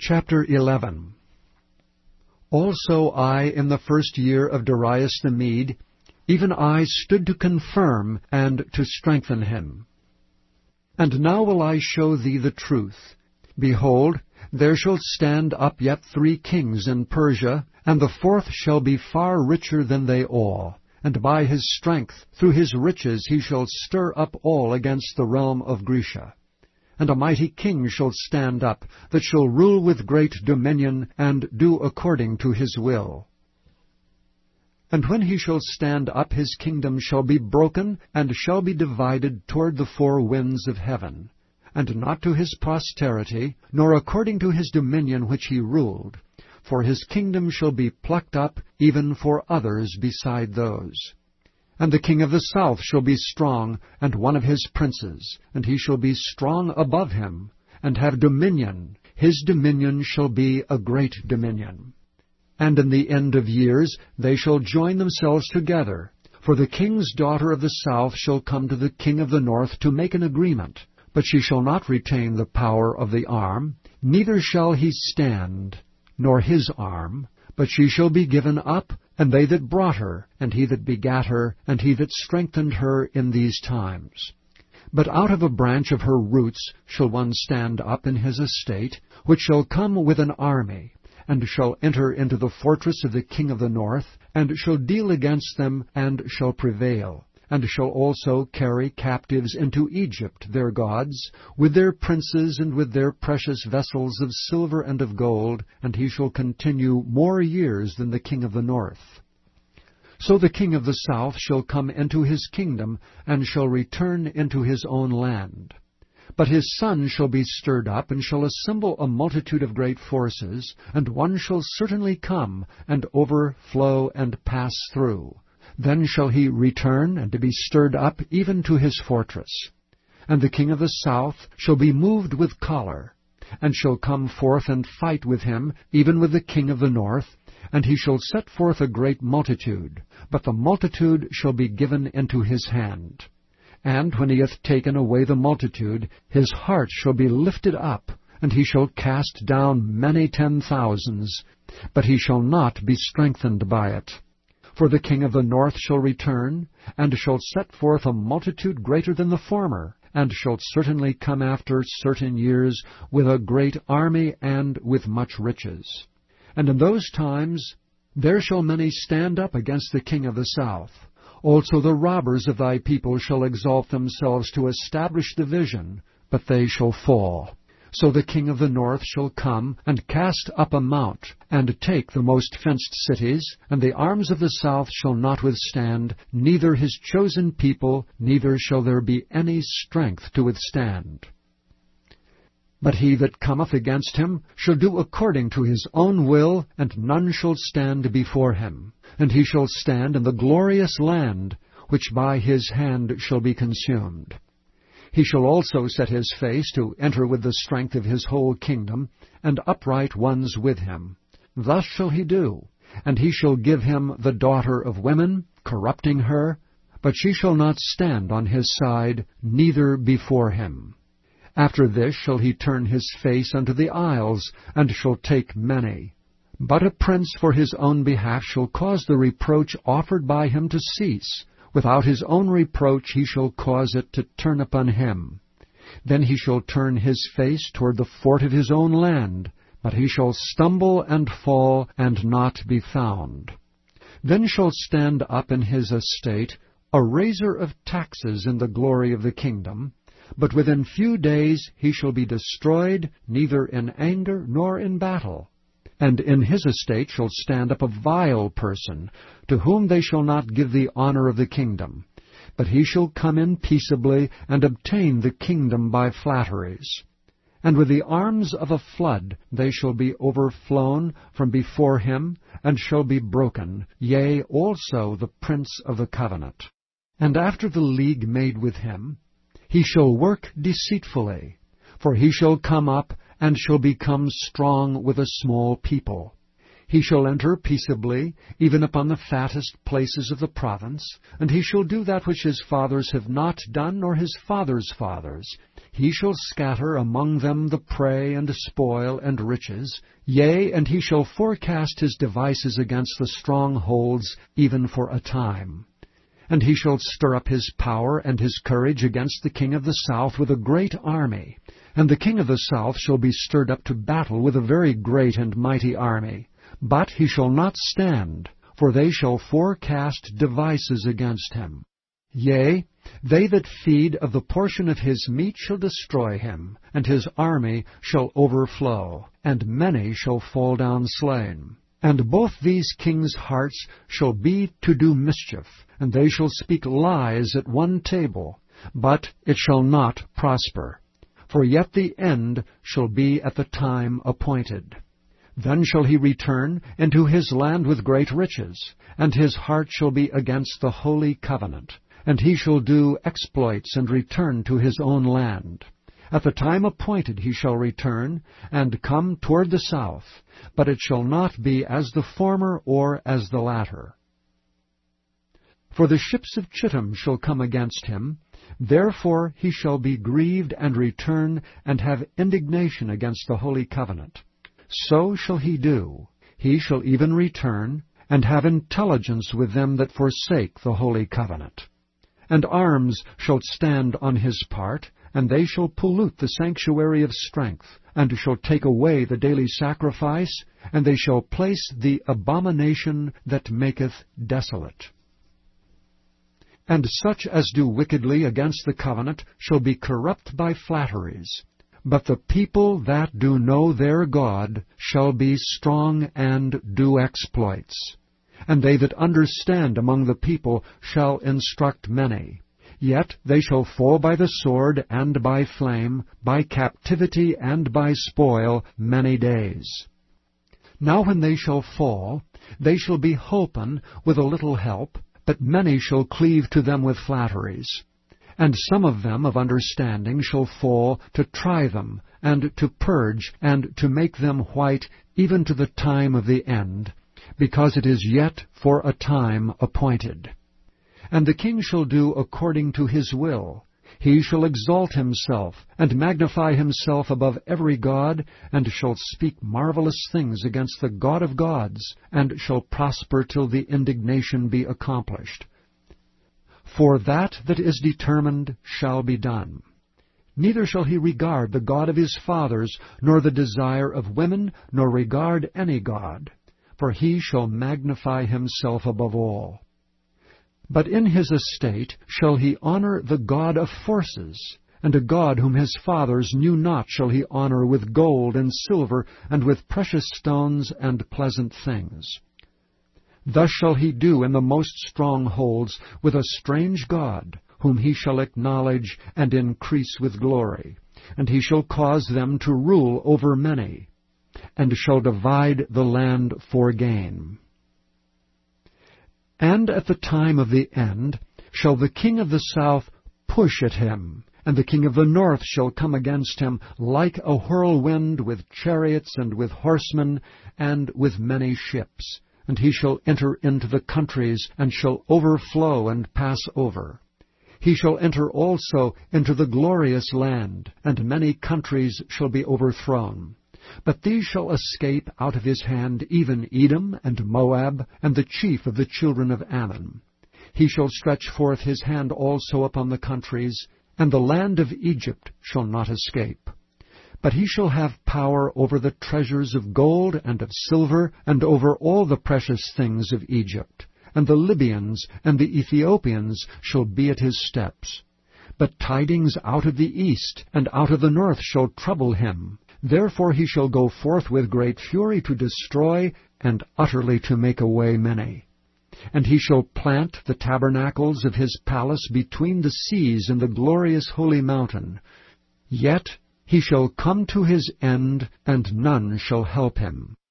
Chapter 11. Also I, in the first year of Darius the Mede, even I stood to confirm and to strengthen him. And now will I show thee the truth. Behold, there shall stand up yet 3 kings in Persia, and the 4th shall be far richer than they all. And by his strength, through his riches, he shall stir up all against the realm of Grecia. And a mighty king shall stand up, that shall rule with great dominion, and do according to his will. And when he shall stand up, his kingdom shall be broken, and shall be divided toward the 4 winds of heaven, and not to his posterity, nor according to his dominion which he ruled. For his kingdom shall be plucked up, even for others beside those. And the king of the south shall be strong, and one of his princes, and he shall be strong above him, and have dominion. His dominion shall be a great dominion. And in the end of years they shall join themselves together. For the king's daughter of the south shall come to the king of the north to make an agreement. But she shall not retain the power of the arm, neither shall he stand, nor his arm, but she shall be given up, and they that brought her, and he that begat her, and he that strengthened her in these times. But out of a branch of her roots shall one stand up in his estate, which shall come with an army, and shall enter into the fortress of the king of the north, and shall deal against them, and shall prevail, and shall also carry captives into Egypt their gods, with their princes and with their precious vessels of silver and of gold, and he shall continue more years than the king of the north. So the king of the south shall come into his kingdom, and shall return into his own land. But his son shall be stirred up, and shall assemble a multitude of great forces, and one shall certainly come, and overflow and pass through. Then shall he return, and to be stirred up even to his fortress. And the king of the south shall be moved with choler, and shall come forth and fight with him, even with the king of the north, and he shall set forth a great multitude, but the multitude shall be given into his hand. And when he hath taken away the multitude, his heart shall be lifted up, and he shall cast down many 10,000s, but he shall not be strengthened by it. For the king of the north shall return, and shall set forth a multitude greater than the former, and shall certainly come after certain years with a great army and with much riches. And in those times there shall many stand up against the king of the south. Also the robbers of thy people shall exalt themselves to establish the vision, but they shall fall. So the king of the north shall come, and cast up a mount, and take the most fenced cities, and the arms of the south shall not withstand, neither his chosen people, neither shall there be any strength to withstand. But he that cometh against him shall do according to his own will, and none shall stand before him. And he shall stand in the glorious land, which by his hand shall be consumed. He shall also set his face to enter with the strength of his whole kingdom, and upright ones with him. Thus shall he do, and he shall give him the daughter of women, corrupting her, but she shall not stand on his side, neither before him. After this shall he turn his face unto the isles, and shall take many. But a prince for his own behalf shall cause the reproach offered by him to cease. Without his own reproach he shall cause it to turn upon him. Then he shall turn his face toward the fort of his own land, but he shall stumble and fall, and not be found. Then shall stand up in his estate a raiser of taxes in the glory of the kingdom, but within few days he shall be destroyed, neither in anger nor in battle. And in his estate shall stand up a vile person, to whom they shall not give the honor of the kingdom. But he shall come in peaceably, and obtain the kingdom by flatteries. And with the arms of a flood they shall be overflown from before him, and shall be broken, yea, also the prince of the covenant. And after the league made with him, he shall work deceitfully, for he shall come up, and shall become strong with a small people. He shall enter peaceably, even upon the fattest places of the province, and he shall do that which his fathers have not done, nor his fathers' fathers. He shall scatter among them the prey and spoil and riches, yea, and he shall forecast his devices against the strongholds, even for a time. And he shall stir up his power and his courage against the king of the south with a great army. And the king of the south shall be stirred up to battle with a very great and mighty army. But he shall not stand, for they shall forecast devices against him. Yea, they that feed of the portion of his meat shall destroy him, and his army shall overflow, and many shall fall down slain. And both these kings' hearts shall be to do mischief, and they shall speak lies at one table, but it shall not prosper. For yet the end shall be at the time appointed. Then shall he return into his land with great riches, and his heart shall be against the holy covenant. And he shall do exploits and return to his own land. At the time appointed he shall return, and come toward the south, but it shall not be as the former or as the latter. For the ships of Chittim shall come against him, therefore he shall be grieved and return, and have indignation against the holy covenant. So shall he do. He shall even return, and have intelligence with them that forsake the holy covenant. And arms shall stand on his part, and they shall pollute the sanctuary of strength, and shall take away the daily sacrifice, and they shall place the abomination that maketh desolate. And such as do wickedly against the covenant shall be corrupt by flatteries. But the people that do know their God shall be strong and do exploits. And they that understand among the people shall instruct many. Yet they shall fall by the sword and by flame, by captivity and by spoil many days. Now when they shall fall, they shall be holpen with a little help, but many shall cleave to them with flatteries. And some of them of understanding shall fall to try them, and to purge, and to make them white, even to the time of the end, because it is yet for a time appointed. And the king shall do according to his will. He shall exalt himself, and magnify himself above every god, and shall speak marvelous things against the God of gods, and shall prosper till the indignation be accomplished. For that is determined shall be done. Neither shall he regard the God of his fathers, nor the desire of women, nor regard any god. For he shall magnify himself above all. But in his estate shall he honor the God of forces, and a God whom his fathers knew not shall he honor with gold and silver, and with precious stones and pleasant things. Thus shall he do in the most strongholds with a strange God, whom he shall acknowledge and increase with glory. And he shall cause them to rule over many, and shall divide the land for gain. And at the time of the end shall the king of the south push at him, and the king of the north shall come against him like a whirlwind, with chariots and with horsemen, and with many ships. And he shall enter into the countries, and shall overflow and pass over. He shall enter also into the glorious land, and many countries shall be overthrown. But these shall escape out of his hand, even Edom and Moab, and the chief of the children of Ammon. He shall stretch forth his hand also upon the countries, and the land of Egypt shall not escape. But he shall have power over the treasures of gold and of silver, and over all the precious things of Egypt. And the Libyans and the Ethiopians shall be at his steps. But tidings out of the east and out of the north shall trouble him. Therefore he shall go forth with great fury to destroy, and utterly to make away many. And he shall plant the tabernacles of his palace between the seas and the glorious holy mountain. Yet he shall come to his end, and none shall help him.